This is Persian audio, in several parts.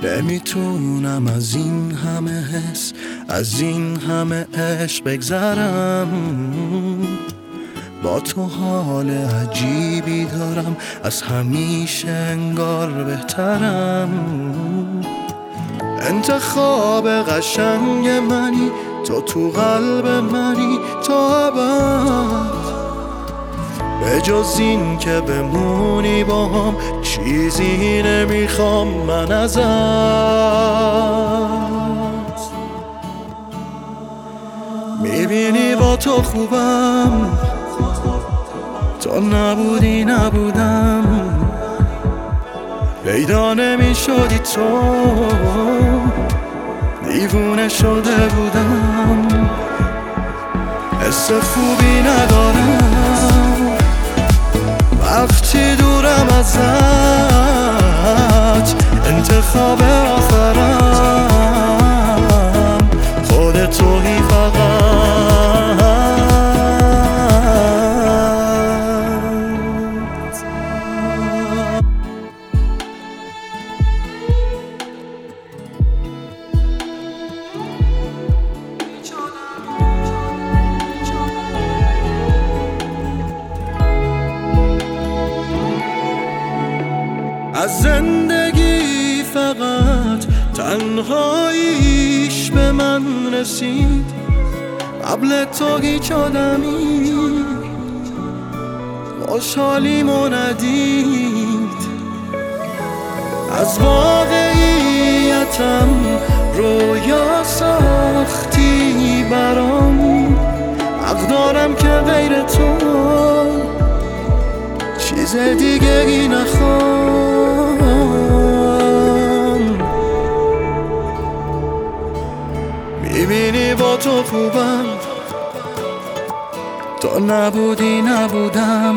نمیتونم از این همه حس، از این همه عشق بگذرم. با تو حال عجیبی دارم، از همیشه انگار بهترم. انتخاب قشنگ منی، تو قلب منی تا ابد. به جز این که بمونی با هم چیزی نمیخوام من ازت. میبینی با تو خوبم، تو نبودی نبودم. پیدا نمیشدی تو، دیوونه شده بودم. حس خوبی ندارم وقتی دورم ازت. انتخاب آخرم خودت تویی فقط. از زندگی فقط تنهاییش به من رسید. قبل تو هیچ آدمی خوشحالیمو ندید. از واقعیتم رویا ساختی برام. حق دارم که غیر تو چیز دیگه ای نخوام. میبینی با تو خوبم، تو نبودی نبودم.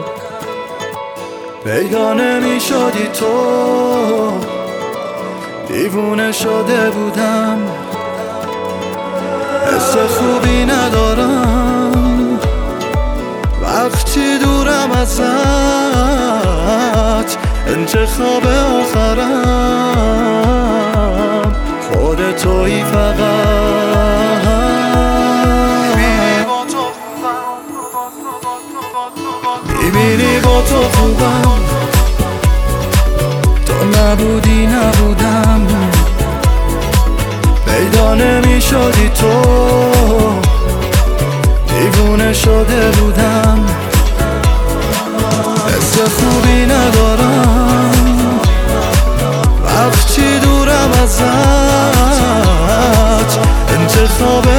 پیدا نمیشدی تو، دیوونه شده بودم. حس خوبی ندارم وقتی دورم ازت. انتخاب آخرم خودت تویی فقط. میبینی با تو خوبم، تو نبودی نبودم. پیدا نمیشدی تو، دیوونه شده بودم. حس خوبی ندارم وقتی دورم ازت. انتخاب